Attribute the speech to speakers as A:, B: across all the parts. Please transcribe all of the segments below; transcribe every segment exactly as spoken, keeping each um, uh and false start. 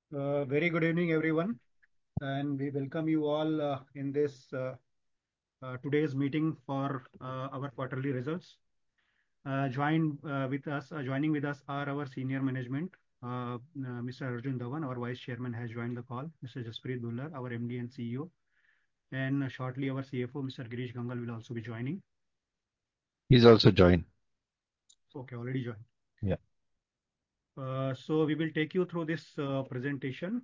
A: Uh, very good evening, everyone, and we welcome you all uh, in this uh, uh, today's meeting for uh, our quarterly results. Uh, join uh, with us, uh, joining with us are our senior management. Uh, uh, Mister Arjun Dhawan, our vice chairman, has joined the call. Mister Jaspreet Bhullar, our M D and C E O, and uh, shortly our C F O, Mister Girish Gangal, will also be joining.
B: He's also joined.
A: Okay, already joined.
B: Yeah.
A: Uh, so we will take you through this uh, presentation.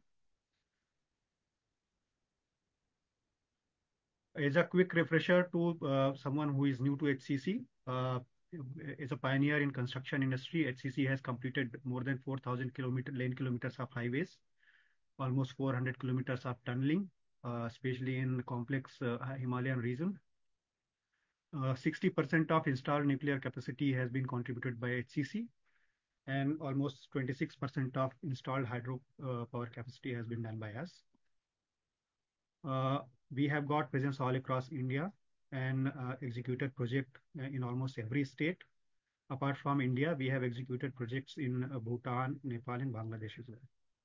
A: As a quick refresher to uh, someone who is new to H C C, uh, as a pioneer in construction industry, H C C has completed more than four thousand kilometer lane kilometers of highways, almost four hundred kilometers of tunneling, uh, especially in complex uh, Himalayan region. Uh, sixty percent of installed nuclear capacity has been contributed by H C C, and almost twenty-six percent of installed hydro uh, power capacity has been done by us. Uh, we have got presence all across India and uh, executed project uh, in almost every state. Apart from India, we have executed projects in uh, Bhutan, Nepal, and Bangladesh as well.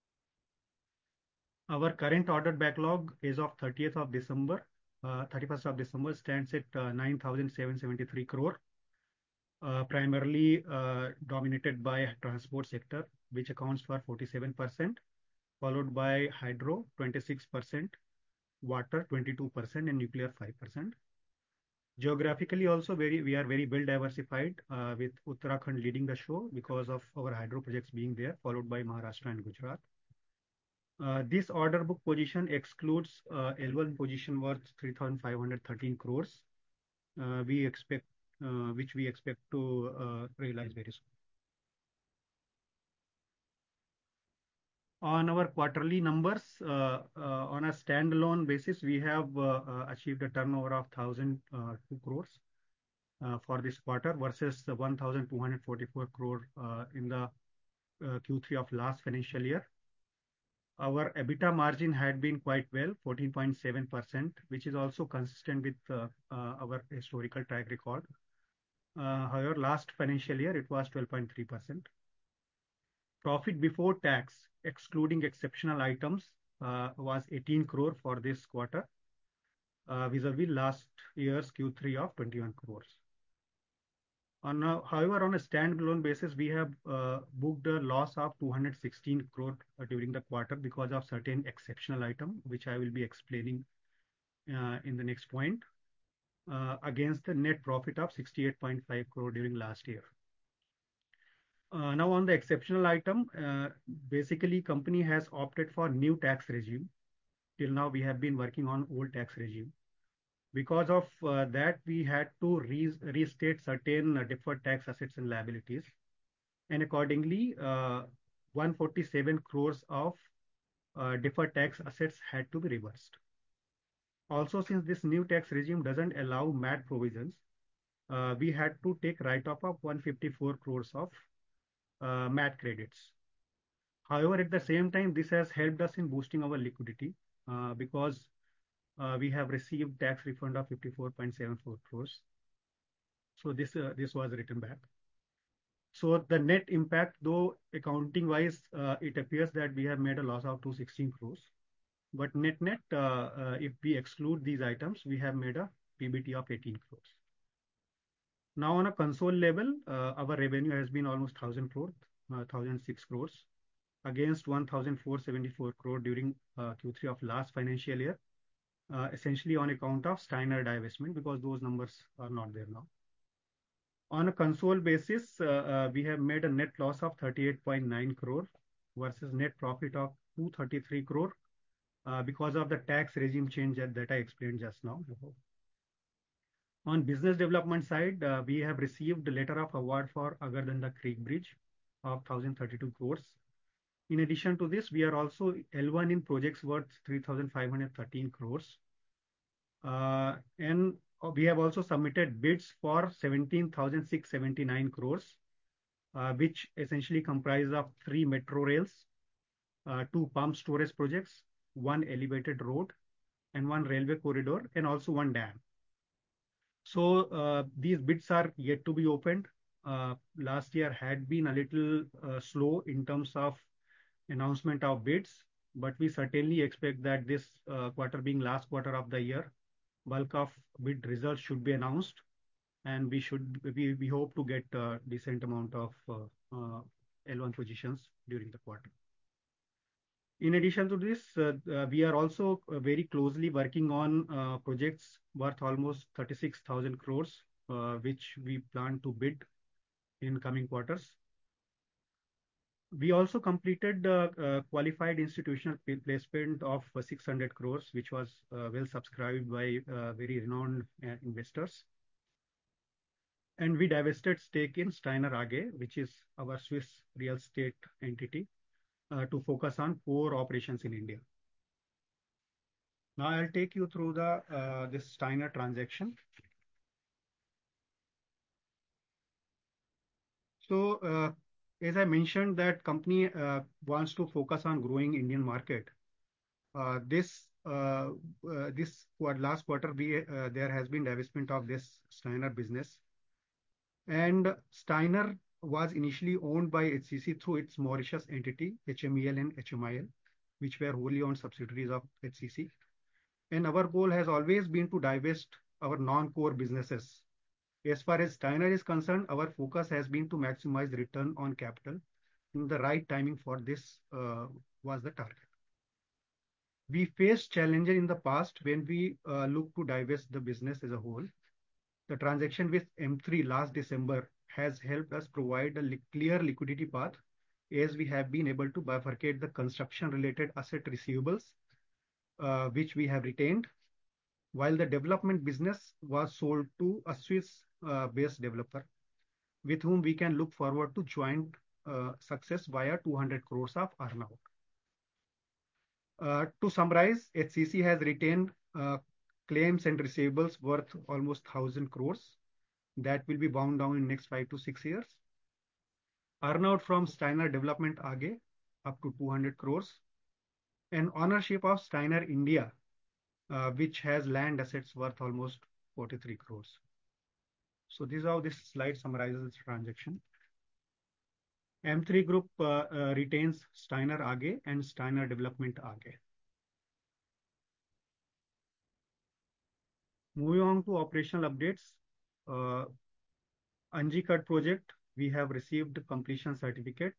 A: Our current order backlog as of thirtieth of December, uh, thirty-first of December stands at uh, nine thousand seven hundred seventy-three crore, uh, primarily uh, dominated by transport sector, which accounts for forty-seven percent, followed by hydro twenty-six percent, water twenty-two percent, and nuclear five percent. Geographically also very we are very well diversified, uh, with Uttarakhand leading the show because of our hydro projects being there, followed by Maharashtra and Gujarat. Uh, this order book position excludes uh, L one position worth three thousand five hundred thirteen crores. Uh, we expect uh, which we expect to uh, realize very soon. On our quarterly numbers, uh, uh, on a standalone basis, we have uh, uh, achieved a turnover of one thousand two crores uh, for this quarter versus the one thousand two hundred forty-four crore uh, in the uh, Q three of last financial year. Our EBITDA margin had been quite well, fourteen point seven percent, which is also consistent with uh, uh, our historical track record. Uh, however, last financial year it was twelve point three percent. Profit before tax, excluding exceptional items, uh, was eighteen crore for this quarter, uh, vis-a-vis last year's Q three of twenty-one crores. On a, however, on a standalone basis, we have uh, booked a loss of two hundred sixteen crore uh, during the quarter because of certain exceptional item, which I will be explaining uh, in the next point, uh, against the net profit of sixty-eight point five crore during last year. Uh, now on the exceptional item, uh, basically company has opted for new tax regime. Till now we have been working on old tax regime. Because of uh, that, we had to re restate certain uh, deferred tax assets and liabilities. And accordingly, uh, one hundred forty-seven crores of uh, deferred tax assets had to be reversed. Also, since this new tax regime doesn't allow M A T provisions, uh, we had to take write-off of one hundred fifty-four crores of uh, M A T credits. However, at the same time, this has helped us in boosting our liquidity uh, because uh, we have received tax refund of fifty-four point seven four crores. So this uh, this was written back. So the net impact, though accounting wise, uh, it appears that we have made a loss of two hundred sixteen crores. But net net, uh, uh, if we exclude these items, we have made a P B T of eighteen crores. Now on a console level, uh, our revenue has been almost one thousand crores, uh, one thousand six crores against one thousand four hundred seventy-four crore during uh, Q three of last financial year, uh, essentially on account of Steiner divestment because those numbers are not there now. On a console basis, uh, uh, we have made a net loss of thirty-eight point nine crore versus net profit of two hundred thirty-three crore uh, because of the tax regime change that, that I explained just now. On business development side, uh, we have received a letter of award for Agartala Creek Bridge of one thousand thirty-two crores. In addition to this, we are also L one in projects worth three thousand five hundred thirteen crores. Uh, and we have also submitted bids for seventeen thousand six hundred seventy-nine crores, uh, which essentially comprise of three metro rails, uh, two pump storage projects, one elevated road, and one railway corridor, and also one dam. So uh, these bids are yet to be opened. Uh, last year had been a little uh, slow in terms of announcement of bids. but we certainly expect that this uh, quarter being last quarter of the year, bulk of bid results should be announced, and we should we, we hope to get a decent amount of uh, uh, L one positions during the quarter. In addition to this, uh, uh, we are also uh, very closely working on uh, projects worth almost thirty-six thousand crores, uh, which we plan to bid in coming quarters. We also completed the uh, qualified institutional placement of uh, six hundred crores, which was uh, well subscribed by uh, very renowned uh, investors. And we divested stake in Steiner A G, which is our Swiss real estate entity, uh, to focus on core operations in India. Now I'll take you through the uh, this Steiner transaction. So uh, as I mentioned, that company uh, wants to focus on growing Indian market. Uh, this uh, uh, this last quarter, we uh, there has been divestment of this Steiner business, and Steiner was initially owned by H C C through its Mauritius entity H M E L and H M I L, which were wholly owned subsidiaries of H C C. And our goal has always been to divest our non-core businesses. As far as Steiner is concerned, our focus has been to maximize return on capital. And the right timing for this uh, was the target. We faced challenges in the past when we uh, looked to divest the business as a whole. The transaction with M three last December has helped us provide a li clear liquidity path, as we have been able to bifurcate the construction-related asset receivables, uh, which we have retained, while the development business was sold to a Swiss-based uh, developer, with whom we can look forward to joint uh, success via two hundred crores of earnout. Uh, to summarize, H C C has retained uh, claims and receivables worth almost one thousand crores that will be wound down in next five to six years. Earnout from Steiner Development A G up to two hundred crores, and ownership of Steiner India, uh, which has land assets worth almost forty-three crores. So this is how this slide summarizes the transaction. M three Group uh, uh, retains Steiner A G and Steiner Development A G. Moving on to operational updates. Uh, Anjikat project, we have received completion certificate.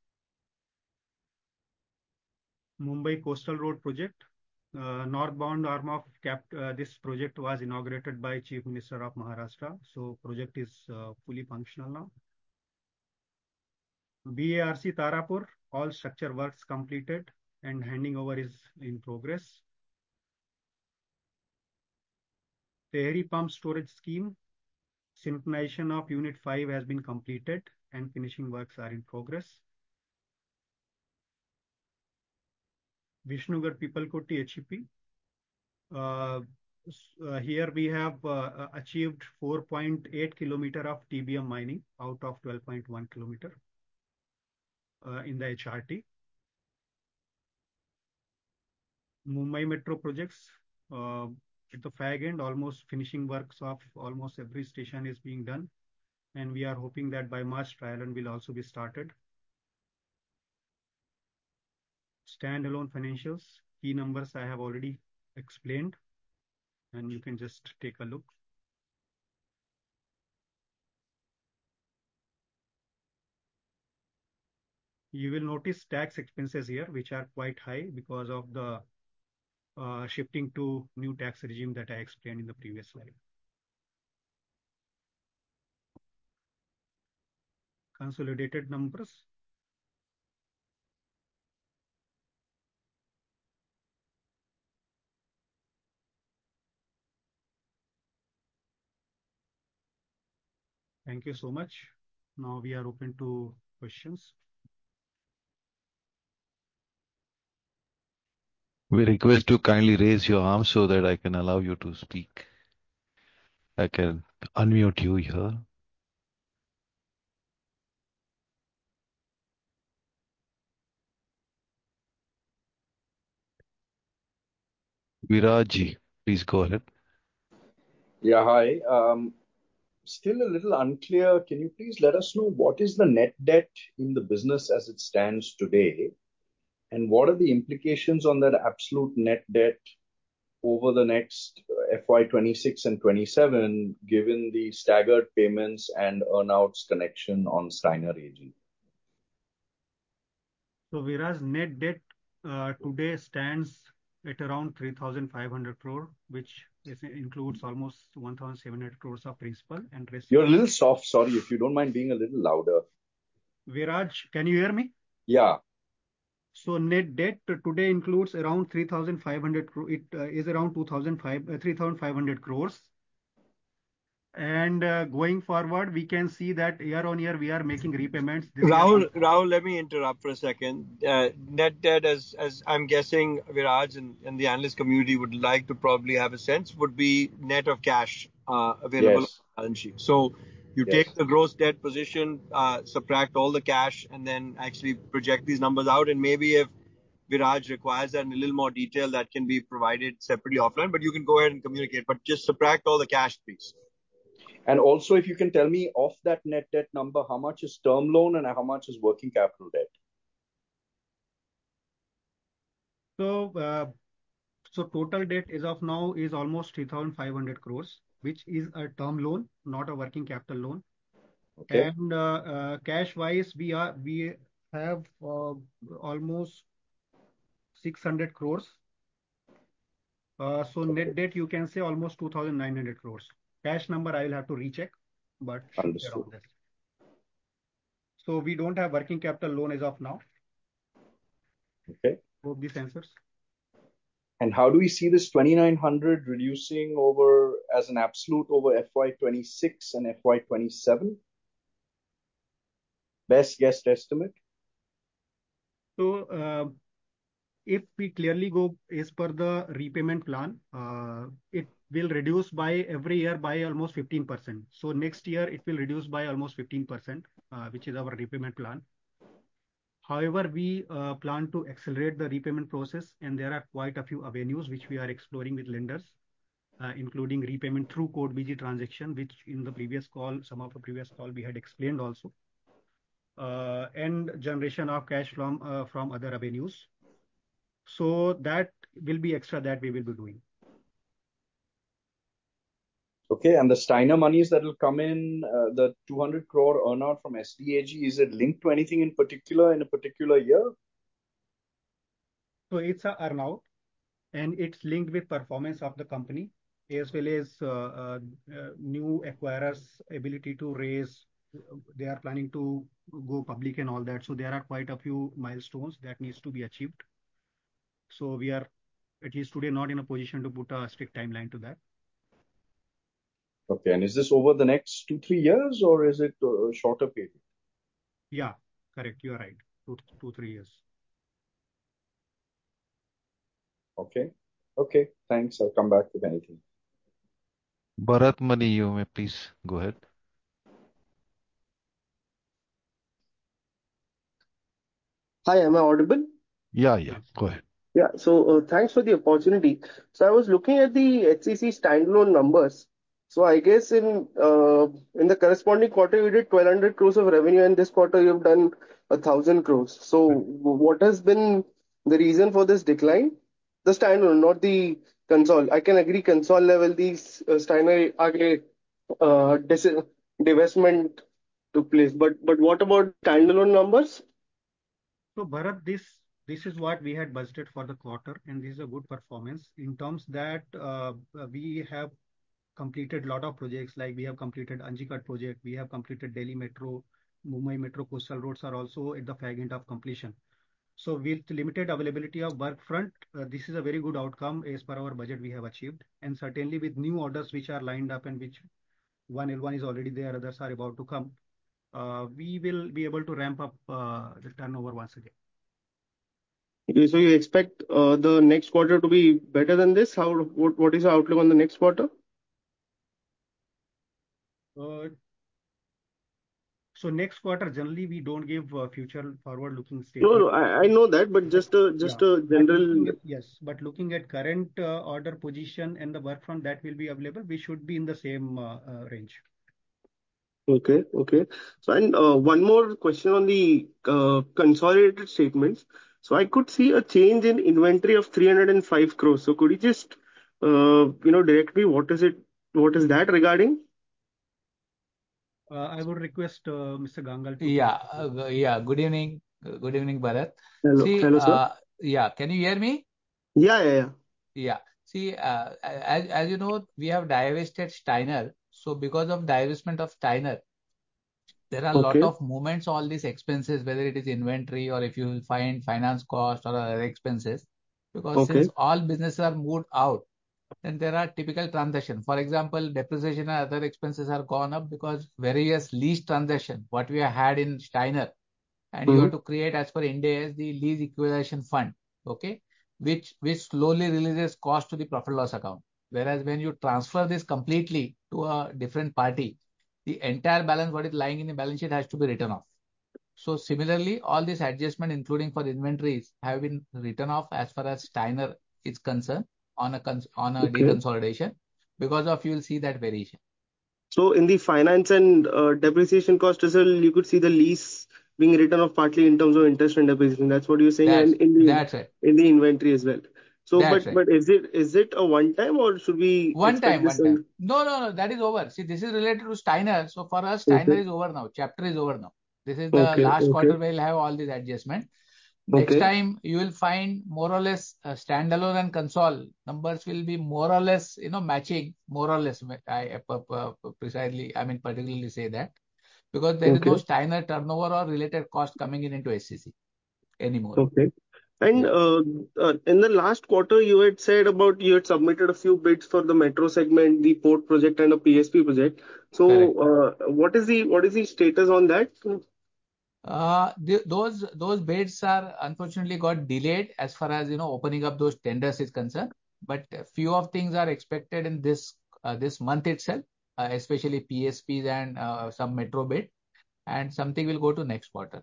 A: Mumbai Coastal Road project, uh, northbound arm of Cap. Uh, this project was inaugurated by Chief Minister of Maharashtra. So project is uh, fully functional now. B A R C Tarapur, all structure works completed and handing over is in progress. Tehri Pump Storage Scheme, synchronization of Unit five has been completed and finishing works are in progress. Vishnugarh Pipalkoti H E P. Uh, uh, here we have uh, achieved four point eight kilometer of T B M mining out of twelve point one kilometer uh, in the H R T. Mumbai Metro projects, uh, at the fag end, almost finishing works of almost every station is being done. And we are hoping that by March, trial run will also be started. Standalone financials, key numbers I have already explained, and you can just take a look. You will notice tax expenses here, which are quite high because of the uh, shifting to new tax regime that I explained in the previous slide. Consolidated numbers. Thank you so much. Now we are open to questions.
B: We request to kindly raise your arm so that I can allow you to speak. I can unmute you here. Viraj, please go ahead.
C: Yeah, hi. Um, still a little unclear. Can you please let us know what is the net debt in the business as it stands today? And what are the implications on that absolute net debt over the next uh, F Y twenty-six and twenty-seven, given the staggered payments and earnouts connection on Steiner A G?
A: So Viraj, net debt uh, today stands at around three thousand five hundred crore, which is, includes almost one thousand seven hundred crores of principal and rest.
C: You're a little soft, sorry, if you don't mind being a little louder.
A: Viraj, can you hear me?
C: Yeah.
A: So net debt today includes around three thousand five hundred crore. It uh, is around two thousand five, uh, three thousand five hundred crores. And uh, going forward, we can see that year on year we are making repayments. This
D: Rahul,
A: year,
D: Rahul, let me interrupt for a second. Uh, net debt, as as I'm guessing, Viraj and, and the analyst community would like to probably have a sense, would be net of cash uh, available
C: Yes.
D: on the balance sheet. So you
C: Yes.
D: take the gross debt position, uh, subtract all the cash, and then actually project these numbers out. And maybe if Viraj requires that in a little more detail, that can be provided separately offline. But you can go ahead and communicate. But just subtract all the cash, please.
C: And also, if you can tell me of that net debt number, how much is term loan and how much is working capital debt?
A: so uh, so total debt as of now is almost three thousand five hundred crores, which is a term loan, not a working capital loan.
C: Okay.
A: And uh, uh, cash wise, we are we have uh, almost six hundred crores. Uh, so net debt, you can say almost two thousand nine hundred crores. Cash number I will have to recheck, but should be
C: Understood.
A: around this. So we don't have working capital loan as of now.
C: Okay.
A: Hope this answers.
C: And how do we see this twenty-nine hundred reducing over as an absolute over F Y twenty-six and F Y twenty-seven? Best guess estimate?
A: So uh, if we clearly go as per the repayment plan, uh, it will reduce by every year by almost fifteen percent. So next year it will reduce by almost fifteen percent, uh, which is our repayment plan. However, we uh, plan to accelerate the repayment process, and there are quite a few avenues which we are exploring with lenders, uh, including repayment through Code B G transaction, which in the previous call, some of the previous call we had explained also, uh, and generation of cash from uh, from other avenues. So that will be extra that we will be doing.
C: Okay, and the Steiner monies that will come in, uh, the two hundred crore earnout from S D A G, is it linked to anything in particular in a particular year?
A: So it's a earnout, and it's linked with performance of the company as well as uh, uh, uh, new acquirers' ability to raise. They are planning to go public and all that. So there are quite a few milestones that needs to be achieved. So we are, at least today, not in a position to put a strict timeline to that.
C: Okay, and is this over the next two, three years or is it a shorter period?
A: Yeah, correct. You are right. Two, two, three years.
C: Okay. Okay, thanks. I'll come back with anything.
B: Bharat Mani, you may please go ahead.
E: Hi, am I audible?
B: Yeah, yeah, go ahead.
E: Yeah, so uh, thanks for the opportunity. So I was looking at the H C C standalone numbers. So I guess in uh, in the corresponding quarter you did twelve hundred crores of revenue, and this quarter you've done a thousand crores. So w- what has been the reason for this decline? The standalone, not the console. I can agree console level these uh, Steiner आगे uh, dis- divestment took place, but but what about standalone numbers?
A: So Bharat, this this is what we had budgeted for the quarter, and this is a good performance in terms that uh, we have completed a lot of projects. Like we have completed Anjikat project, we have completed Delhi Metro, Mumbai Metro coastal roads are also at the fag end of completion. So with limited availability of work front, uh, this is a very good outcome as per our budget we have achieved. And certainly with new orders which are lined up and which one L one is already there, others are about to come, uh, we will be able to ramp up uh, the turnover once again.
E: Okay, so you expect uh, the next quarter to be better than this? How what what is your outlook on the next quarter?
A: Uh, so next quarter, generally we don't give uh, future forward-looking
E: No,
A: statement.
E: no, I, I know that, but
A: But
E: just a
A: yeah,
E: just a
A: but looking
E: general.
A: at, yes, but looking at current uh, order position and the work front that will be available, we should be in the same uh, uh, range.
E: Okay, okay. So and uh, one more question on the uh, consolidated statements. So I could see a change in inventory of three hundred five crores. So could you just, uh, you know, direct me what is it, what is that regarding?
A: Uh, I would request uh, Mister Gangal to
F: Yeah,
A: clarify.
F: uh, g- yeah. Good evening. G- Good evening, Bharat.
E: Hello,
F: See,
E: hello, sir.
F: uh, yeah, can you hear me?
E: Yeah, yeah, yeah.
F: Yeah. See, uh, as, as you know, we have divested Steiner. So because of divestment of Steiner, there are a lot
E: Okay,
F: of movements, all these expenses, whether it is inventory or if you will find finance cost or other expenses, because since
E: okay,
F: all businesses are moved out, then there are typical transactions. For example, depreciation and other expenses are gone up because various lease transaction, what we have had in Steiner, and you
E: hmm,
F: have to create as per Ind AS the lease equalization fund, okay, which which slowly releases cost to the profit loss account. Whereas when you transfer this completely to a different party, the entire balance what is lying in the balance sheet has to be written off. So similarly, all these adjustment, including for inventories, have been written off as far as Steiner is concerned on a cons on a
E: okay.
F: deconsolidation. Because of you will see that variation.
E: So in the finance and uh, depreciation cost as well, you could see the lease being written off partly in terms of interest and depreciation. That's what you're saying, and
F: That's
E: in the
F: that's right.
E: in the inventory as well. So,
F: That's
E: but
F: right.
E: but is it is it a one time or should we
F: One
E: expect
F: time,
E: this?
F: one time.
E: On,
F: No, no, no, that is over. See, this is related to Steiner. So for us, Steiner
E: okay,
F: is over now. Chapter is over now. This is the
E: okay,
F: last
E: okay,
F: quarter where we'll have all these adjustments. Next
E: okay.
F: time you will find more or less uh, standalone and console numbers will be more or less, you know, matching more or less. I uh, uh, precisely, I mean, particularly say that because there is no
E: Okay.
F: Steiner turnover or related cost coming in into S C C anymore.
E: Okay. And
F: Yeah,
E: uh, uh, in the last quarter, you had said about you had submitted a few bids for the metro segment, the port project, and a P S P project. So,
F: correct.
E: uh, what is the what is the status on that?
F: Uh, th those those bids are unfortunately got delayed as far as you know opening up those tenders is concerned. But a few of things are expected in this uh, this month itself, uh, especially P S Ps and uh, some metro bid, and something will go to next quarter.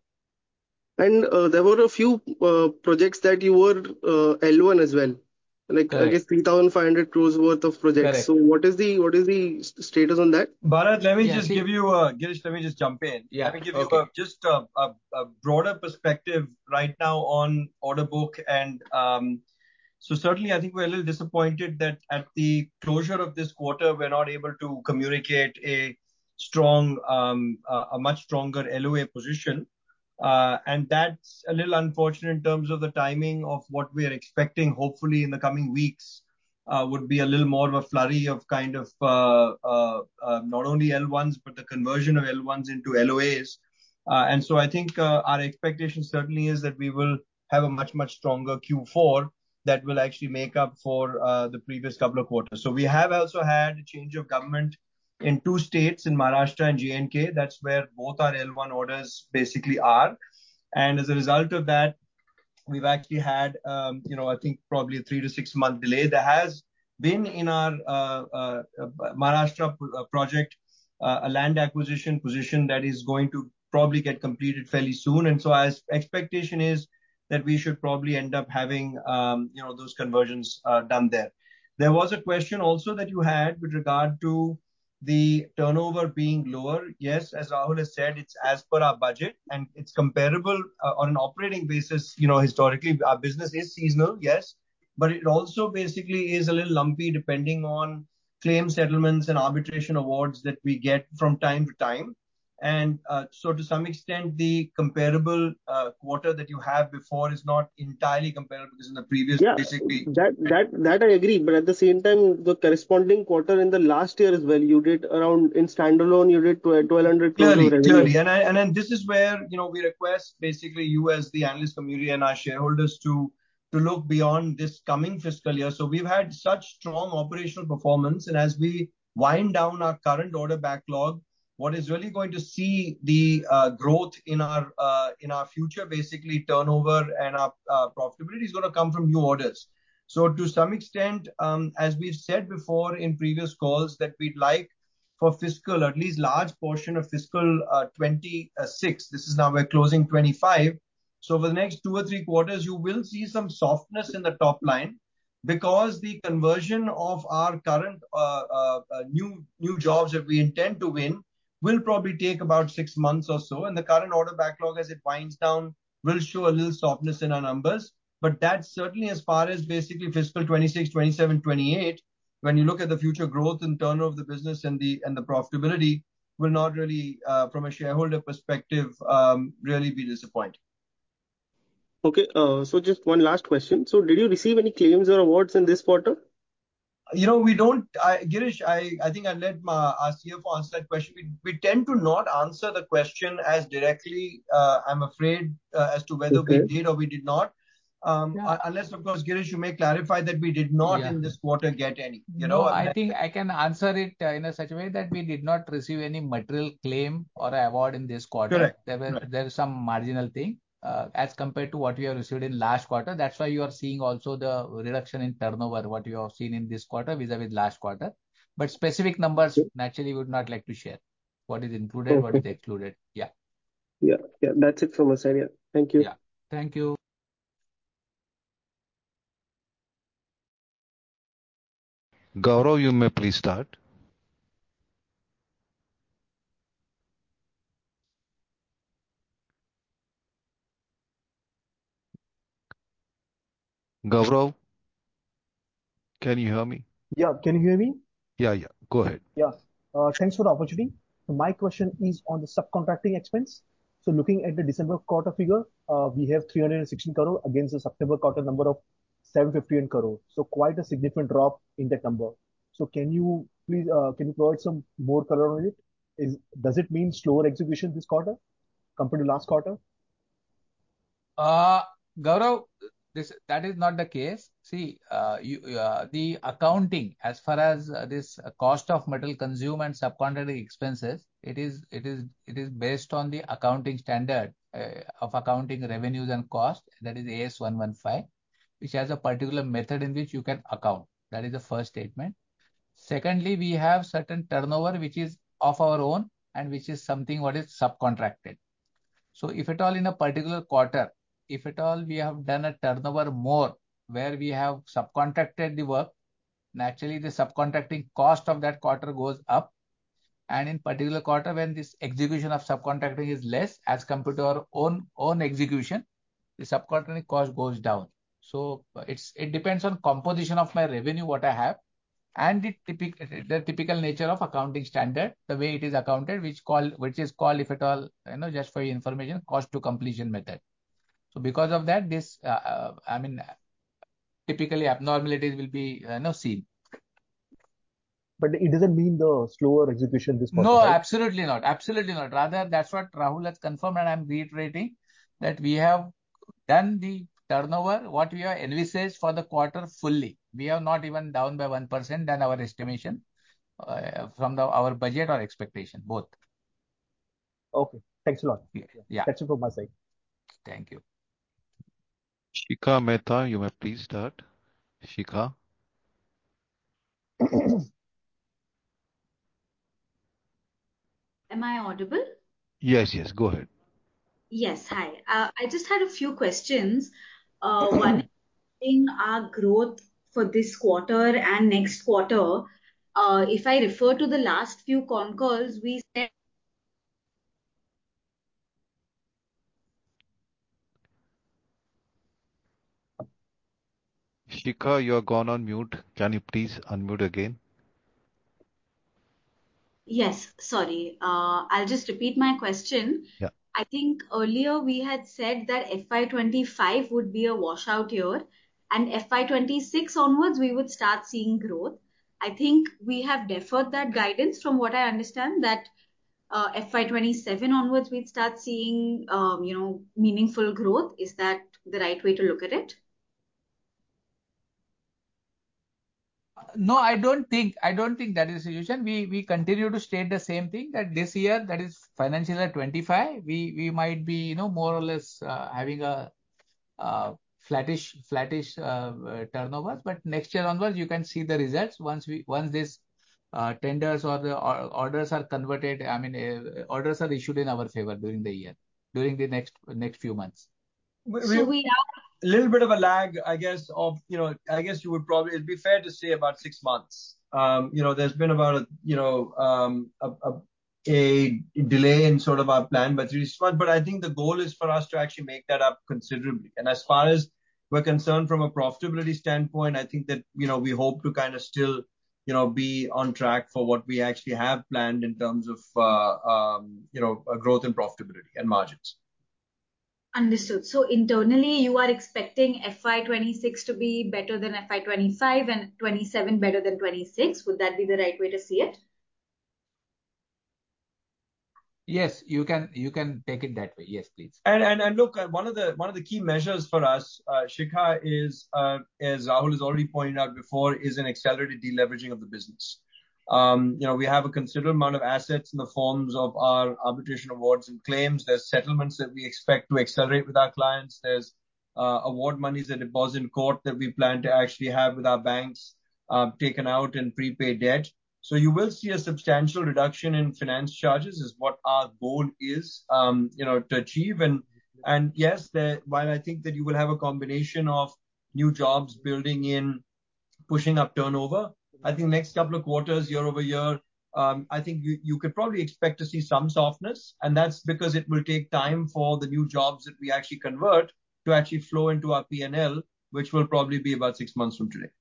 E: And uh, there were a few uh, projects that you were uh, L one as well, like I guess
F: Correct,
E: three thousand five hundred crores worth of projects. So,
F: correct.
E: what is the what is the s- status on that?
D: Bharat, let me
F: Yeah,
D: just give
F: see,
D: you a, Girish, let me just jump in. Let
F: yeah,
D: me give you
F: okay,
D: a, just a, a, a broader perspective right now on order book. And um, so certainly I think we're a little disappointed that at the closure of this quarter, we're not able to communicate a strong, um, a, a much stronger L O A position. Uh, and that's a little unfortunate in terms of the timing of what we're expecting, hopefully in the coming weeks uh, would be a little more of a flurry of kind of uh, uh, uh, not only L ones, but the conversion of L ones into L O As. Uh, and so I think uh, our expectation certainly is that we will have a much, much stronger Q four that will actually make up for uh, the previous couple of quarters. So we have also had a change of government in two states, in Maharashtra and J and K. That's where both our L one orders basically are. And as a result of that, we've actually had, um, you know, I think probably a three to six month delay. There has been in our uh, uh, Maharashtra project uh, a land acquisition position that is going to probably get completed fairly soon. And so our expectation is that we should probably end up having, um, you know, those conversions uh, done there. There was a question also that you had with regard to the turnover being lower. Yes, as Rahul has said, it's as per our budget and it's comparable uh, on an operating basis. You know, historically, our business is seasonal, yes, but it also basically is a little lumpy depending on claim settlements and arbitration awards that we get from time to time. And uh, so to some extent, the comparable uh, quarter that you have before is not entirely comparable because in the previous,
E: Yeah,
D: basically,
E: that that that I agree. But at the same time, the corresponding quarter in the last year as well, you did around in standalone, you did twelve hundred crores of
D: clearly,
E: revenue.
D: clearly. And, I, and then this is where, you know, we request basically you as the analyst community and our shareholders to, to look beyond this coming fiscal year. So we've had such strong operational performance. And as we wind down our current order backlog, what is really going to see the uh, growth in our uh, in our future, basically turnover and our uh, profitability is going to come from new orders. So to some extent, um, as we've said before in previous calls, that we'd like for fiscal, at least large portion of fiscal uh, twenty-six. This is now we're closing twenty-five. So for the next two or three quarters, you will see some softness in the top line because the conversion of our current uh, uh, uh, new new jobs that we intend to win will probably take about six months or so. And the current order backlog, as it winds down, will show a little softness in our numbers. But that's certainly as far as basically fiscal twenty-six, twenty-seven, twenty-eight, when you look at the future growth and turnover of the business and the and the profitability, will not really, uh, from a shareholder perspective, um, really be disappointing.
E: Okay, uh, so just one last question. So did you receive any claims or awards in this quarter?
D: You know, we don't, I, Girish, I, I think I'll let my, our C F O answer that question. We, we tend to not answer the question as directly, uh, I'm afraid, uh, as to whether
E: Okay.
D: we did or we did not. Um,
F: Yeah.
D: Unless, of course, Girish, you may clarify that we did not
F: Yeah.
D: in this quarter get any. You
F: No,
D: know,
F: I think I can answer it uh, in a such a way that we did not receive any material claim or award in this quarter.
D: Correct.
F: There were
D: Right.
F: there is some marginal thing uh, as compared to what we have received in last quarter. That's why you are seeing also the reduction in turnover, what you have seen in this quarter vis-a-vis last quarter. But specific numbers,
E: Okay.
F: naturally, would not like to share. What is included, what
E: Okay.
F: is excluded. Yeah.
E: Yeah, yeah, that's it from my side. Yeah. Thank you.
F: Yeah. Thank you.
B: Gaurav, you may please start. Gaurav, can you hear me?
G: Yeah, can you hear me?
B: Yeah, yeah. Go ahead.
G: Yeah. Uh, thanks for the opportunity. So my question is on the subcontracting expense. So looking at the December quarter figure, uh, we have three hundred sixteen crore against the September quarter number of seven hundred fifty-one crore. So quite a significant drop in that number. So can you please uh, can you provide some more color on it? Is does it mean slower execution this quarter compared to last quarter?
F: Uh, Gaurav, this that is not the case. See, uh, you, uh, the accounting as far as uh, this uh, cost of material consumed and subcontracting expenses, it is it is it is based on the accounting standard uh, of accounting revenues and cost, that is A S one fifteen, which has a particular method in which you can account. That is the first statement. Secondly, we have certain turnover which is of our own and which is something what is subcontracted. So if at all in a particular quarter, if at all we have done a turnover more where we have subcontracted the work, naturally the subcontracting cost of that quarter goes up. And in particular quarter, when this execution of subcontracting is less as compared to our own own execution, the subcontracting cost goes down. So it's it depends on composition of my revenue, what I have, and the typical the typical nature of accounting standard, the way it is accounted, which call which is called, if at all, you know, just for your information, cost to completion method. So because of that, this uh, uh, I mean, typically abnormalities will be uh, you know seen.
G: But it doesn't mean the slower execution this quarter,
F: No,
G: right?
F: absolutely not. Absolutely not. Rather, that's what Rahul has confirmed, and I'm reiterating that we have done the turnover, what we have envisaged for the quarter fully. We have not even down by one percent than our estimation uh, from the our budget or expectation, both.
G: Okay. Thanks a lot.
F: Yeah.
G: Yeah.
F: Yeah.
G: That's it from my side.
F: Thank you.
B: Shikha Mehta, you may please start. Shikha.
H: Am I audible?
B: Yes, yes. Go ahead.
H: Yes, hi. Uh, I just had a few questions. Uh, one is regarding our growth for this quarter and next quarter. Uh, if I refer to the last few con calls, we said
B: Shikha, you're gone on mute. Can you please unmute again?
H: yes, sorry. Uh, I'll just repeat my question.
B: Yeah.
H: I think earlier we had said that F Y twenty-five would be a washout year, and F Y twenty-six onwards we would start seeing growth. I think we have deferred that guidance from what I understand, that uh, F Y twenty-seven onwards we'd start seeing um, you know meaningful growth. Is that the right way to look at it?
F: No, I don't think I don't think that is the situation. We we continue to state the same thing, that this year, that is financial year twenty-five, we we might be, you know more or less uh, having a uh, flattish flattish uh, uh, turnovers. But next year onwards, you can see the results once we once this uh, tenders or the or, orders are converted. I mean, uh, orders are issued in our favor during the year, during the next next few months.
D: We,
H: So
D: we,
H: we are
D: a little bit of a lag, I guess, of, you know, I guess you would probably, it'd be fair to say about six months. Um, you know, there's been about, a, you know, um, a, a a delay in sort of our plan by three months, but I think the goal is for us to actually make that up considerably. And as far as we're concerned from a profitability standpoint, I think that, you know, we hope to kind of still, you know, be on track for what we actually have planned in terms of, uh, um, you know, growth and profitability and margins.
H: Understood. So internally, you are expecting F Y twenty-six to be better than F Y twenty-five and twenty-seven better than twenty-six. Would that be the right way to see it?
F: Yes, you can you can take it that way. Yes, please.
D: And and and look, uh, one of the one of the key measures for us, uh, Shikha, is uh, as Rahul has already pointed out before, is an accelerated deleveraging of the business. Um, you know, we have a considerable amount of assets in the forms of our arbitration awards and claims. There's settlements that we expect to accelerate with our clients. There's uh, award monies that deposit in court that we plan to actually have with our banks uh, taken out and prepaid debt. So you will see a substantial reduction in finance charges is what our goal is, um, you know, to achieve. And and yes, there, while I think that you will have a combination of new jobs building in, pushing up turnover, I think next couple of quarters, year over year, um, I think you, you could probably expect to see some softness. And that's because it will take time for the new jobs that we actually convert to actually flow into our P and L, which will probably be about six months from today.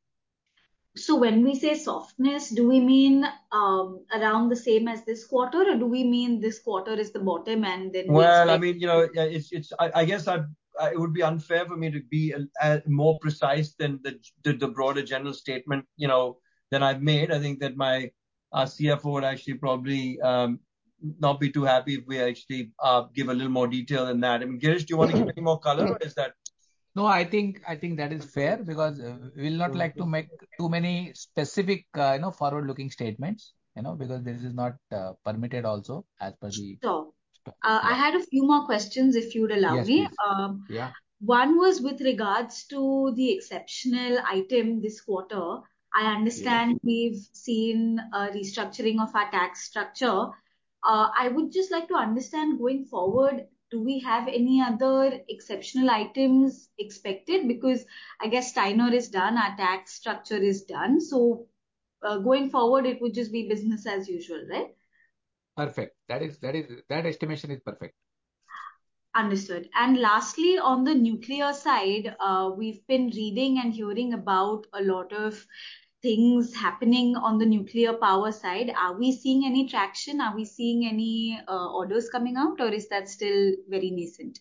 H: So when we say softness, do we mean um, around the same as this quarter, or do we mean this quarter is the bottom and then we
D: Well, I
H: expect?
D: mean, you know, yeah, it's it's. I, I guess I, I, it would be unfair for me to be a, a more precise than the, the the broader general statement, you know, than I've made. I think that my our C F O would actually probably um, not be too happy if we actually uh, give a little more detail than that. I mean, Girish, do you want to give any more color, or is that?
F: No, I think I think that is fair because uh, we will not like to make too many specific, uh, you know, forward-looking statements, you know, because this is not uh, permitted also as per the.
H: So uh, I
F: Yeah.
H: had a few more questions, if you'd allow
F: Yes,
H: me.
F: please.
H: Um,
F: Yeah.
H: One was with regards to the exceptional item this quarter. I
F: Yes.
H: understand we've seen a restructuring of our tax structure. Uh, I would just like to understand going forward, do we have any other exceptional items expected? Because I guess Steiner is done, our tax structure is done. So uh, going forward, it would just be business as usual, right?
F: Perfect. That is that is that estimation is perfect.
H: Understood. And lastly, on the nuclear side, uh, we've been reading and hearing about a lot of things happening on the nuclear power side. Are we seeing any traction? Are we seeing any uh, orders coming out, or is that still very nascent?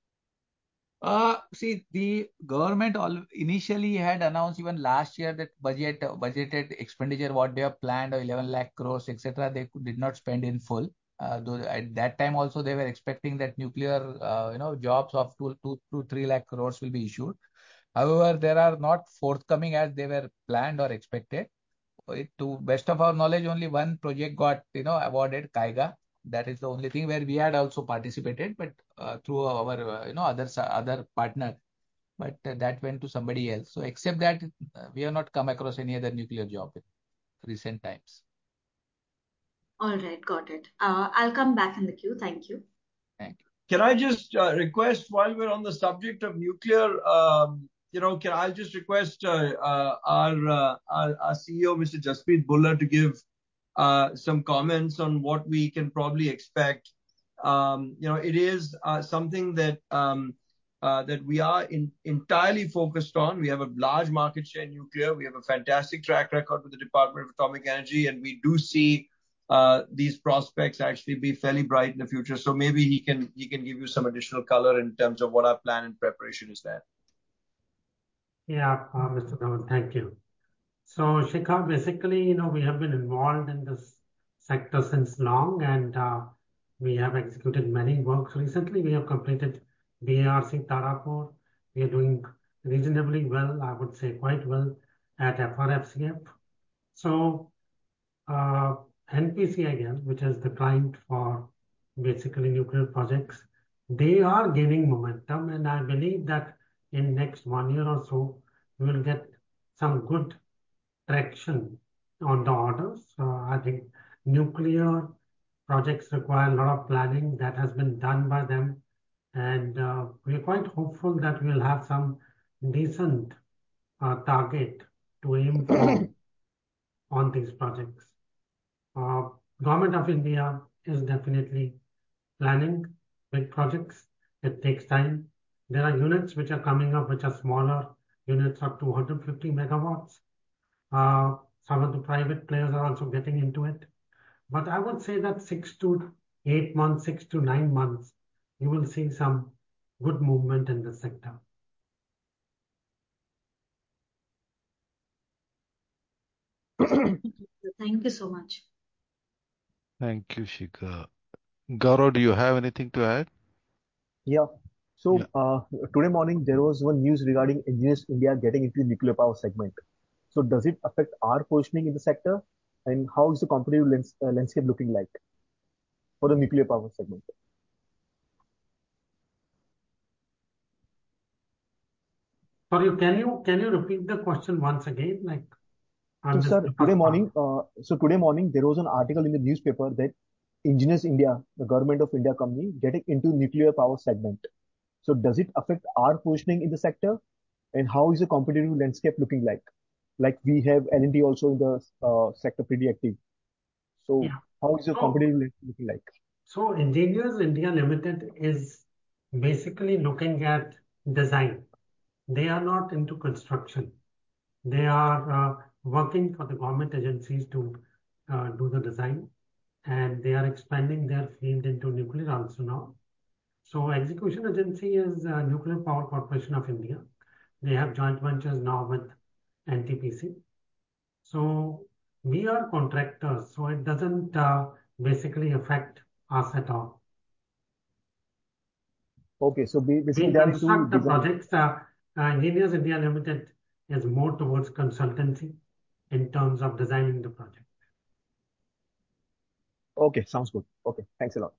F: Uh, see, the government all initially had announced even last year that budget uh, budgeted expenditure what they have planned, or eleven lakh crores, et cetera. They could, did not spend in full. Uh, though at that time also they were expecting that nuclear, uh, you know, jobs of two, two, two, three lakh crores will be issued. However, there are not forthcoming as they were planned or expected. It, to best of our knowledge, only one project got, you know, awarded, Kaiga. That is the only thing where we had also participated, but uh, through our, uh, you know, other other partner. But uh, that went to somebody else. So except that, uh, we have not come across any other nuclear job in recent times.
H: All right, got it. Uh, I'll come back in the queue. Thank you.
F: Thank you.
D: Can I just uh, request, while we're on the subject of nuclear, um, you know, can I just request uh, uh, our, uh, our our C E O, Mister Jaspreet Bhullar, to give uh, some comments on what we can probably expect. Um, you know, it is uh, something that um, uh, that we are in, entirely focused on. We have a large market share in nuclear. We have a fantastic track record with the Department of Atomic Energy, and we do see uh, these prospects actually be fairly bright in the future. So maybe he can he can give you some additional color in terms of what our plan and preparation is there.
I: Yeah, uh, Mister Dhawan, thank you. So, Shikhar, basically, you know, we have been involved in this sector since long, and uh, we have executed many works recently. We have completed B A R C Tarapur. We are doing reasonably well, I would say quite well, at F R F C F. So, uh, N P C again, which is the client for basically nuclear projects, they are gaining momentum, and I believe that in next one year or so, we will get some good traction on the orders. Uh, I think nuclear projects require a lot of planning that has been done by them, and uh, we're quite hopeful that we'll have some decent uh, target to aim for on these projects. Uh, Government of India is definitely planning big projects. It takes time. There are units which are coming up, which are smaller units of two hundred fifty megawatts. Uh, some of the private players are also getting into it. But I would say that six to eight months, six to nine months, you will see some good movement in the sector.
H: Thank you so much.
B: Thank you, Shikha. Gaurav, do you have anything to add?
G: Yeah. So
B: Yeah.
G: uh, today morning there was one news regarding Engineers India getting into nuclear power segment. So does it affect our positioning in the sector, and how is the competitive lands- uh, landscape looking like for the nuclear power segment?
I: Sorry, can you can you repeat the question once again? Like I
G: So,
I: missed
G: sir,
I: the
G: today
I: first part.
G: morning, uh, so today morning there was an article in the newspaper that Engineers India, the government of India company, getting into nuclear power segment. So, does it affect our positioning in the sector, and how is the competitive landscape looking like? Like we have L and T also in the uh, sector pretty active. So,
I: Yeah.
G: how is the
I: So
G: competitive landscape looking like?
I: so Engineers India Limited is basically looking at design. They are not into construction. They are uh, working for the government agencies to uh, do the design, and they are expanding their field into nuclear also now. So execution agency is uh, Nuclear Power Corporation of India. They have joint ventures now with N T P C. So we are contractors, so it doesn't uh, basically affect us at all.
G: Okay, so ba- basically
I: We
G: they are into
I: construct the
G: design.
I: projects. Uh, uh, Engineers India Limited is more towards consultancy in terms of designing the project.
G: Okay, sounds good. Okay, thanks a lot.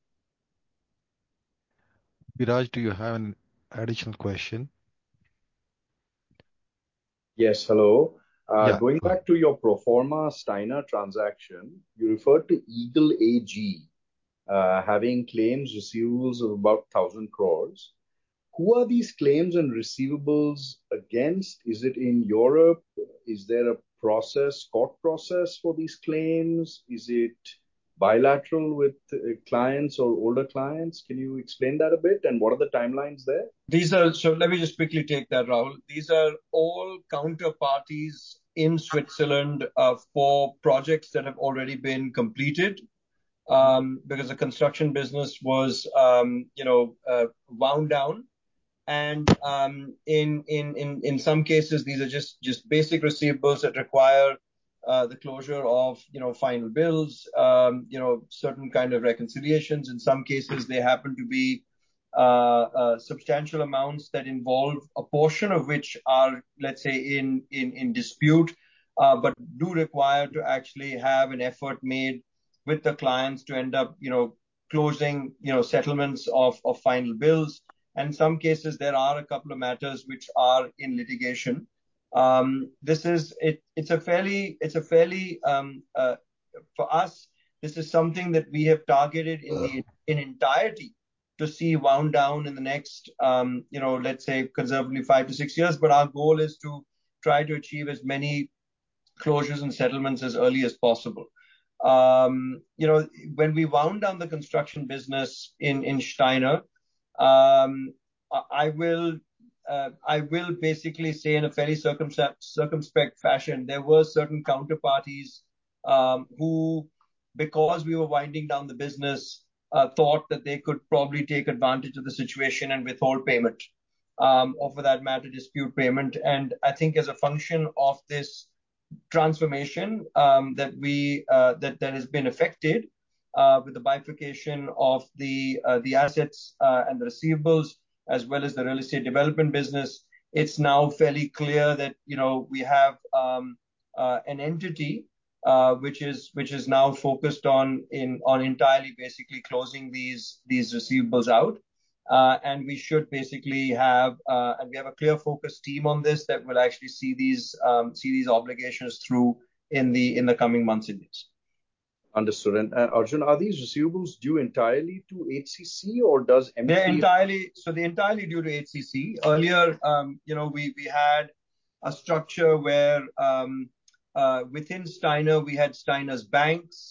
B: Viraj, do you have an additional question?
C: Yes, hello. Uh,
B: Yeah,
C: going
B: go ahead.
C: back to your pro forma Steiner transaction, you referred to Eagle A G uh, having claims receivables of about one thousand crores. Who are these claims and receivables against? Is it in Europe? Is there a process, court process for these claims? Is it bilateral with uh, clients or older clients? Can you explain that a bit? And what are the timelines there?
D: These are, so let me just quickly take that, Rahul. These are all counterparties in Switzerland uh, for projects that have already been completed. Um, because the construction business was, um, you know, uh, wound down. And um, in, in, in, in some cases, these are just, just basic receivables that require uh, the closure of, you know, final bills, um, you know, certain kind of reconciliations. In some cases, they happen to be uh, uh, substantial amounts that involve a portion of which are, let's say, in, in, in dispute, uh, but do require to actually have an effort made with the clients to end up, you know, closing, you know, settlements of, of final bills. And in some cases, there are a couple of matters which are in litigation. Um, this is it. It's a fairly. It's a fairly. Um, uh, for us, this is something that we have targeted in the in entirety to see wound down in the next, um, you know, let's say conservatively five to six years. But our goal is to try to achieve as many closures and settlements as early as possible. Um, you know, when we wound down the construction business in in Steiner, um, I will uh, I will basically say in a fairly circumspect, circumspect fashion, there were certain counterparties um, who, because we were winding down the business, uh, thought that they could probably take advantage of the situation and withhold payment, um, or for that matter, dispute payment. And I think as a function of this transformation um, that we uh, that that has been affected uh, with the bifurcation of the uh, the assets uh, and the receivables as well as the real estate development business. It's now fairly clear that you know we have um, uh, an entity uh, which is which is now focused on in on entirely basically closing these these receivables out. Uh, and we should basically have, uh, and we have a clear focus team on this that will actually see these um, see these obligations through in the in the coming months and years.
C: Understood. And uh, Arjun, are these receivables due entirely to H C C or does M P?
D: They're entirely so they're entirely due to H C C. Earlier, um, you know, we we had a structure where um, uh, within Steiner we had Steiner's banks,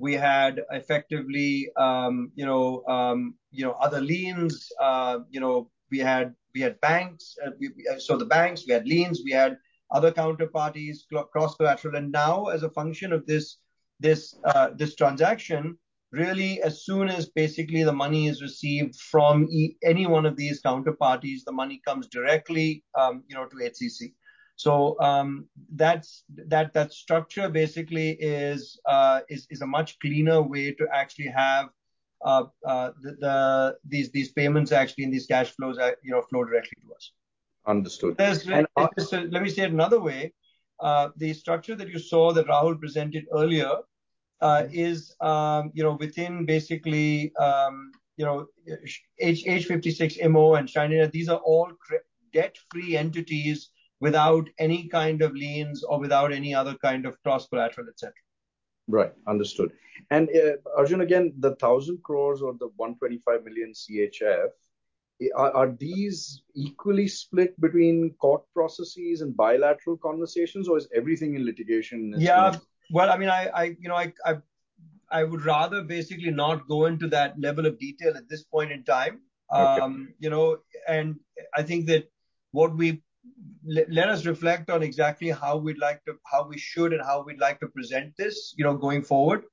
D: We had effectively, um, you know, um, you know, other liens. Uh, you know, we had we had banks. Uh, we, so the banks, we had liens, we had other counterparties, cross collateral, and now as a function of this this uh, this transaction, really, as soon as basically the money is received from e- any one of these counterparties, the money comes directly, um, you know, to H C C. So um, that's that that structure basically is uh, is is a much cleaner way to actually have uh, uh, the, the these these payments actually in these cash flows, uh, you know, flow directly to us.
C: Understood.
D: There's,
C: And uh,
D: just, uh, let me say it another way. Uh, the structure that you saw that Rahul presented earlier uh, is, um, you know, within basically, um, you know, H, H56, M O, and China. These are all debt-free entities without any kind of liens or without any other kind of cross collateral, et cetera.
C: Right, understood. And uh, Arjun, again, the thousand crores or the one twenty-five million C H F, are, are these equally split between court processes and bilateral conversations, or is everything in litigation?
D: Yeah, well, I mean, I, I you know, I, I, I would rather basically not go into that level of detail at this point in time.
C: Okay.
D: Um, you know, and I think that what we let, let us reflect on exactly how we'd like to, how we should, and how we'd like to present this, you know, going forward.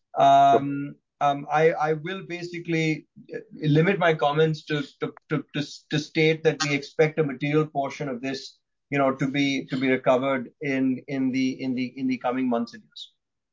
D: Um, um, I, I will basically limit my comments to, to, to, to, to state that we expect a material portion of this, you know, to be to be recovered in in the in the in the coming months and years.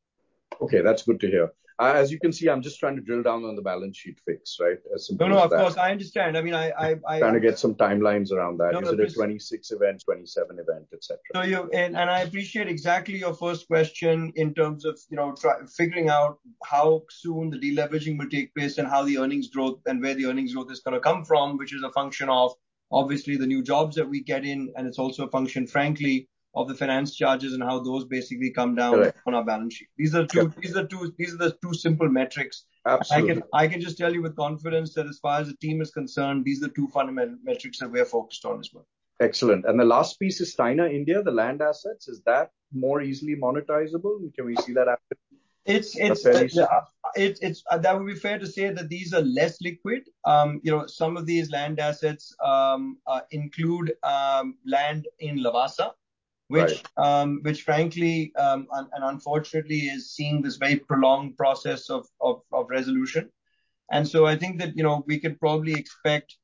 C: Okay, that's good to hear. Uh, as you can see, I'm just trying to drill down on the balance sheet fix, right? As simple
D: no, no,
C: as
D: of
C: that.
D: course, I understand. I mean, I, I, I
C: trying to get some timelines around that.
D: No,
C: Is
D: no,
C: it a
D: this-
C: twenty-six event, twenty-seven event, et cetera?
D: So you and, and I appreciate exactly your first question in terms of you know try, figuring out how soon the deleveraging will take place and how the earnings growth and where the earnings growth is going to come from, which is a function of obviously the new jobs that we get in, and it's also a function, frankly, of the finance charges and how those basically come down
C: Correct.
D: on our balance sheet. These are two. These are two. These are the two simple metrics.
C: Absolutely.
D: I can I can just tell you with confidence that as far as the team is concerned, these are the two fundamental metrics that we're focused on as well.
C: Excellent. And the last piece is China, India, the land assets. Is that more easily monetizable? Can we see that happen?
D: It's it's
C: Fairly
D: uh, uh, it's it's uh, that would be fair to say that these are less liquid. Um, you know, some of these land assets um, uh, include um, land in Lavasa, which
C: Right.
D: um, which frankly um, un- and unfortunately is seeing this very prolonged process of, of of resolution. And so I think that you know we could probably expect.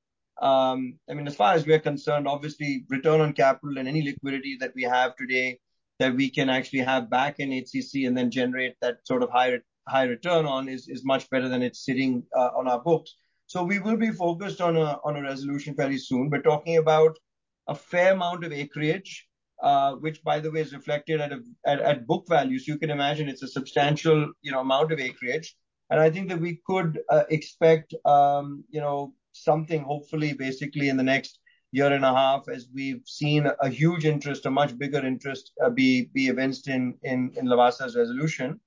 D: Um, I mean, as far as we're concerned, obviously return on capital and any liquidity that we have today that we can actually have back in H C C and then generate that sort of high high return on is is much better than it's sitting uh, on our books. So we will be focused on a on a resolution fairly soon. We're talking about a fair amount of acreage, uh, which by the way is reflected at, a, at at book value. So you can imagine it's a substantial you know amount of acreage, and I think that we could uh, expect um, you know something hopefully basically in the next year and a half, as we've seen a huge interest, a much bigger interest uh, be be evinced in in in Lavasa's resolution,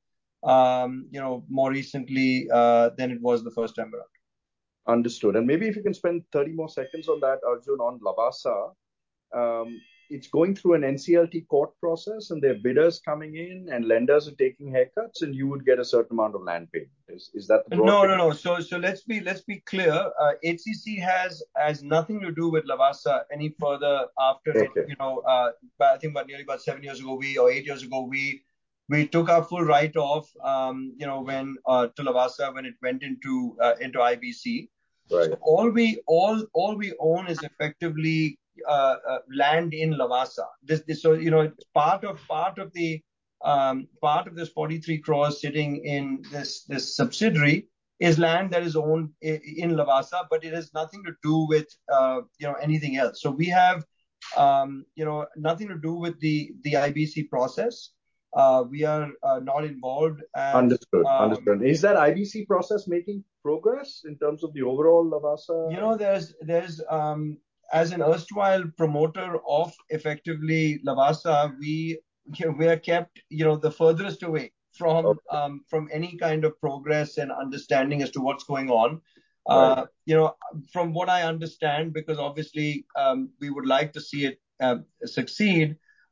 D: um, you know, more recently uh, than it was the first time around.
C: Understood. And maybe if you can spend thirty more seconds on that, Arjun, on Lavasa. Um, it's going through an N C L T court process, and there are bidders coming in, and lenders are taking haircuts, and you would get a certain amount of land payment. Is is that the broad
D: No,
C: picture?
D: no, no. So, so let's be let's be clear. Uh, H C C has has nothing to do with Lavasa any further after it.
C: Okay.
D: You know, uh, I think about nearly about seven years ago, we or eight years ago, we we took our full write off. Um, you know, when uh, to Lavasa when it went into uh, into I B C.
C: Right.
D: So all we all all we own is effectively uh, uh, land in Lavasa. This, this so you know it's part of part of the um, part of this forty-three crores sitting in this this subsidiary is land that is owned in Lavasa, but it has nothing to do with uh, you know anything else. So we have um, you know nothing to do with the the I B C process. Uh, we are uh, not involved. As,
C: Understood.
D: um,
C: Understood. Is that I B C process making progress in terms of the overall Lavasa?
D: You know, there's there's um, as an erstwhile promoter of effectively Lavasa, we we are kept you know the furthest away from
C: Okay.
D: um, from any kind of progress and understanding as to what's going on.
C: Right.
D: Uh, you know, from what I understand, because obviously um, we would like to see it uh, succeed.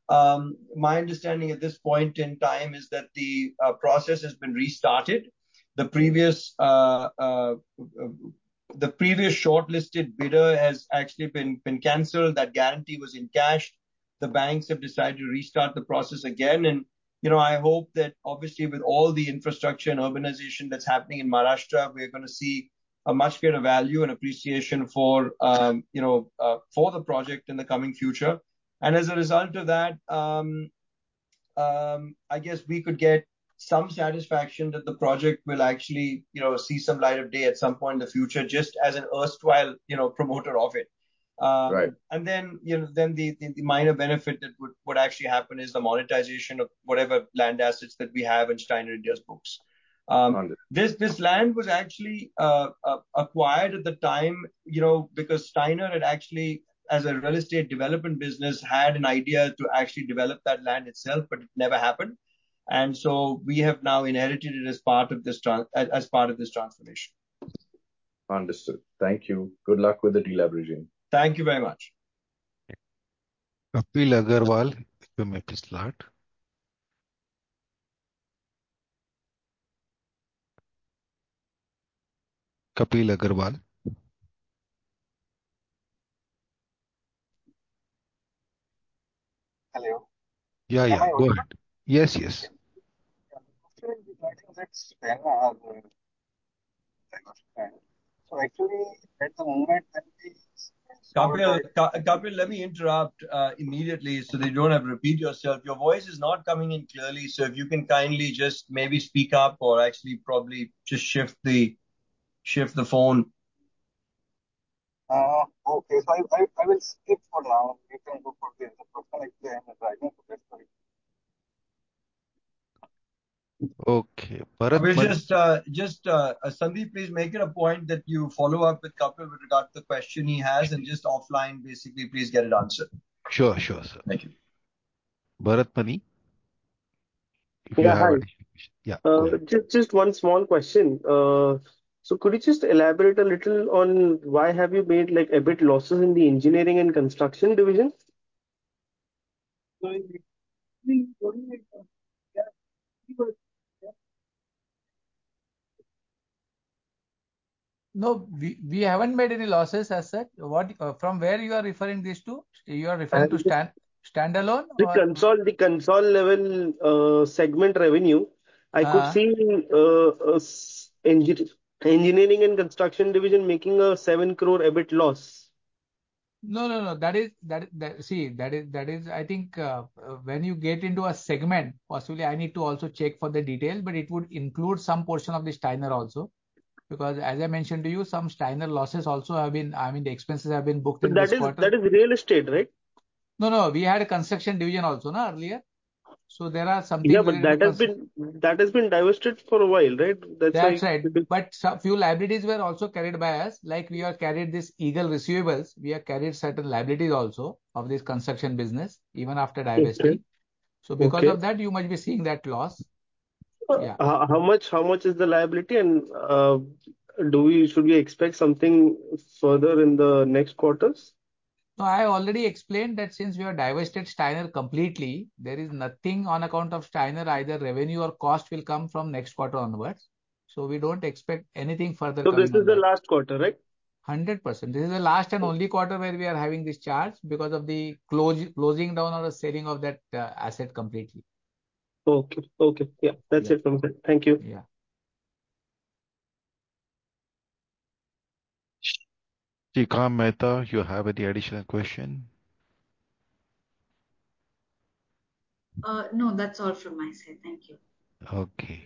D: Um, my understanding at this point in time is that the uh, process has been restarted. The previous uh, uh, the previous shortlisted bidder has actually been been cancelled. That guarantee was encashed. The banks have decided to restart the process again, and you know I hope that obviously with all the infrastructure and urbanization that's happening in Maharashtra, we're going to see a much greater value and appreciation for um, you know uh, for the project in the coming future. And as a result of that, um, um, I guess we could get some satisfaction that the project will actually, you know, see some light of day at some point in the future, just as an erstwhile, you know, promoter of it. Um,
C: Right.
D: And then, you know, then the, the, the minor benefit that would, would actually happen is the monetization of whatever land assets that we have in Steiner India's books. Um,
C: Understood.
D: this this land was actually uh, uh, acquired at the time, you know, because Steiner had actually, as a real estate development business, had an idea to actually develop that land itself, but it never happened. And so we have now inherited it as part of this tran- as as part of this transformation.
C: Understood. Thank you. Good luck with the deleveraging.
D: Thank you very much.
B: Kapil Agarwal, if you may please start. Kapil Agarwal.
J: Hello.
B: Yeah,
J: Am
B: yeah,
J: I
B: go
J: audible?
B: ahead. Yes, yes.
J: Yeah, the question is regarding that spanner, uh, spanner. So actually, at the moment when we sold
D: Kapil,
J: that,
D: Ka- Kapil, let me interrupt uh, immediately so that you don't have to repeat yourself. Your voice is not coming in clearly, so if you can kindly just maybe speak up or actually probably just shift the shift the phone.
J: uh, okay, so I, I, I will skip for now. You can go for the other question. Actually, I am driving to that. Sorry.
B: Okay. Bharat
D: We'll
B: Man.
D: just, uh, just uh, uh, Sandeep, please make it a point that you follow up with Kapil with regard to the question he has, and just offline, basically, please get it answered.
B: Sure, sure, sir.
D: Thank you.
B: Bharat Mani, if you
E: Yeah,
B: have
E: hi.
B: additional question. Yeah, go
E: Uh,
B: ahead.
E: just just one small question. Uh, so could you just elaborate a little on why have you made like a bit losses in the engineering and construction division?
F: No, we, we haven't made any losses as such. What uh, from where you are referring this to? You are referring to
E: And the
F: stand standalone
E: the
F: or
E: console the console level uh, segment revenue, I could
F: uh,
E: see uh, uh, s- engi- engineering and construction division making a seven crore E B I T loss.
F: no, no, no. That is that, that see that is that is I think uh, uh, when you get into a segment, possibly I need to also check for the detail, but it would include some portion of the Steiner also. Because as I mentioned to you, some Steiner losses also have been, I mean, the expenses have been booked
E: But
F: in this
E: that is
F: quarter.
E: that is real estate, right?
F: No, no, we had a construction division also, no, earlier. So there are some
E: Yeah,
F: things
E: but
F: related to
E: that has
F: construction.
E: been that has been divested for a while, right? That's
F: That's
E: why.
F: right. But some few liabilities were also carried by us. Like we have carried this Eagle receivables. We have carried certain liabilities also of this construction business, even after
E: Okay.
F: divesting. So because
E: Okay.
F: of that, you might be seeing that loss.
E: Uh,
F: Yeah.
E: How how much how much is the liability, and uh, do we should we expect something further in the next quarters?
F: No, I already explained that since we have divested Steiner completely, there is nothing on account of Steiner, either revenue or cost will come from next quarter onwards. So we don't expect anything further
E: So this
F: coming
E: is
F: on
E: the
F: that.
E: last quarter, right?
F: one hundred percent. This is the last and only quarter where we are having this charge because of the close, closing down or the selling of that uh, asset completely.
E: Okay. Okay. Yeah, that's
F: Yeah.
E: it from me. Thank you.
F: Yeah.
B: Shrikant Mehta, you have any additional question?
H: Uh, no, that's all from my side. Thank you.
B: Okay.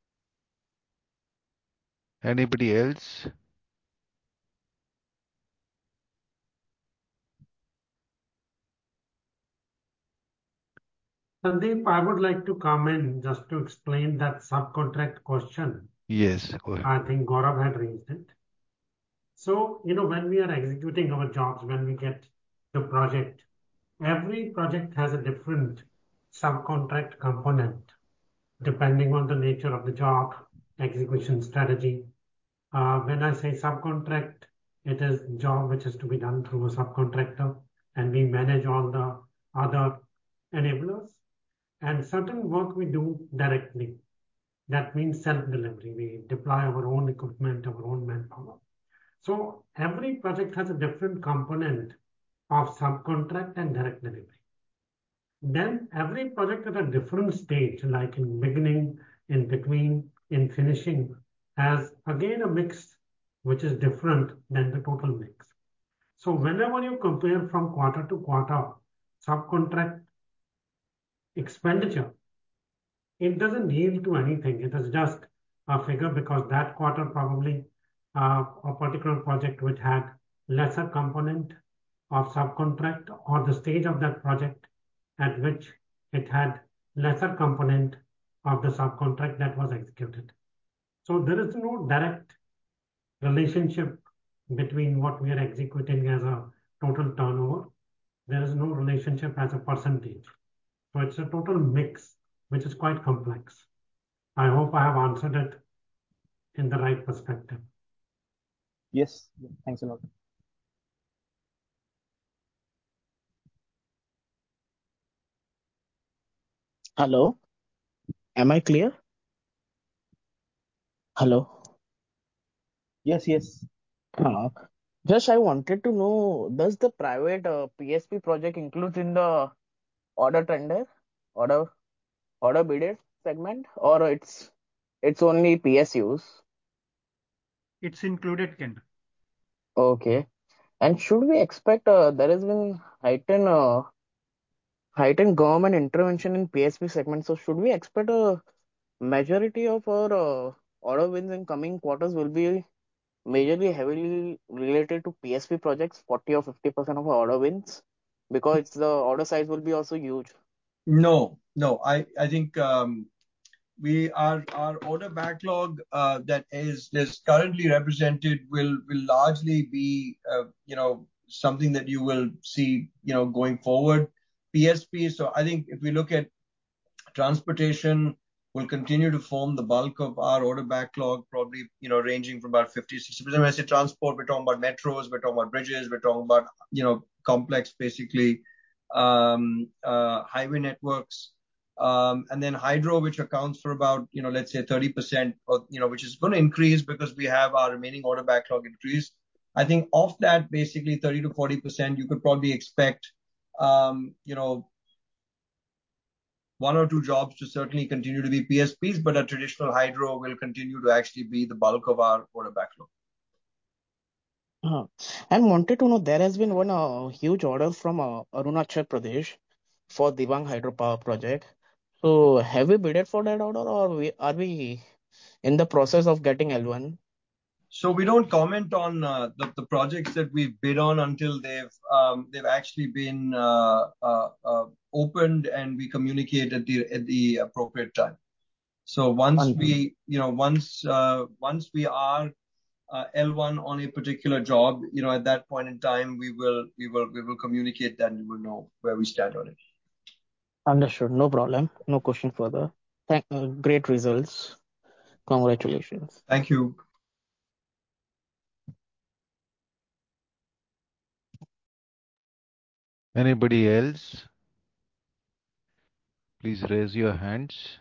B: Anybody else?
I: Sandeep, I would like to comment just to explain that subcontract question.
B: Yes, go ahead.
I: I think Gaurav had raised it. So, you know, when we are executing our jobs, when we get the project, every project has a different subcontract component depending on the nature of the job, execution strategy. Uh, when I say subcontract, it is job which is to be done through a subcontractor, and we manage all the other enablers, and certain work we do directly. That means self-delivery. We deploy our own equipment, our own manpower. So every project has a different component of subcontract and direct delivery. Then every project at a different stage, like in beginning, in between, in finishing, has again a mix which is different than the total mix. So whenever you compare from quarter to quarter, subcontract expenditure, it doesn't yield to anything. It is just a figure because that quarter probably uh, a particular project which had lesser component of subcontract, or the stage of that project at which it had lesser component of the subcontract that was executed. So there is no direct relationship between what we are executing as a total turnover. There is no relationship as a percentage. So it's a total mix, which is quite complex. I hope I have answered it in the right perspective.
G: Yes, thanks a lot.
K: Hello, am I clear? Hello.
G: Yes, yes.
K: Uh, just I wanted to know, does the private uh, P S P project include in the order tender, order order bidded segment, or it's it's only P S Us?
A: It's included, Ken.
K: Okay. And should we expect uh, there has been heightened uh, heightened government intervention in P S P segment? So should we expect a majority of our uh, order wins in coming quarters will be majorly heavily related to P S P projects, forty or fifty percent of our order wins, because it's the order size will be also huge.
D: No, no. I, I think um, we our our order backlog uh, that is is currently represented will will largely be uh, you know something that you will see you know going forward. P S P. So I think if we look at transportation, will continue to form the bulk of our order backlog, probably you know ranging from about fifty, sixty percent. When I say transport, we're talking about metros, we're talking about bridges, we're talking about you know complex, basically um, uh, highway networks, um, and then hydro, which accounts for about you know let's say thirty percent, or you know which is going to increase because we have our remaining order backlog increase. I think of that, basically thirty to forty percent, you could probably expect um, you know one or two jobs to certainly continue to be P S Ps, but a traditional hydro will continue to actually be the bulk of our order backlog.
K: Uh, and wanted to know, there has been one uh, huge order from uh, Arunachal Pradesh for Dibang hydropower project. So have we bidded for that order, or we, are we in the process of getting L one?
D: So we don't comment on uh, the, the projects that we've bid on until they've um, they've actually been uh, uh, uh, opened and we communicate at the at the appropriate time. So once
K: Un-
D: we you know once uh, once we are uh, L one on a particular job, you know at that point in time we will we will we will communicate that and you will know where we stand on it.
K: Understood. No problem. No question further. Thank, uh, great results. Congratulations.
D: Thank you.
B: Anybody else? Please raise your hands.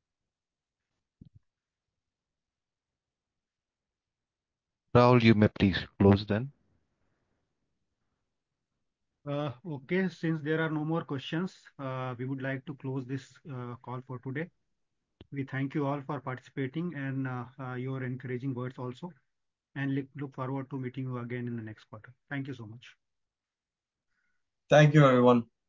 B: Rahul, you may please close then.
A: Uh, okay, since there are no more questions, uh, we would like to close this uh, call for today. We thank you all for participating and uh, uh, your encouraging words also, and look, look forward to meeting you again in the next quarter. Thank you so much.
D: Thank you, everyone.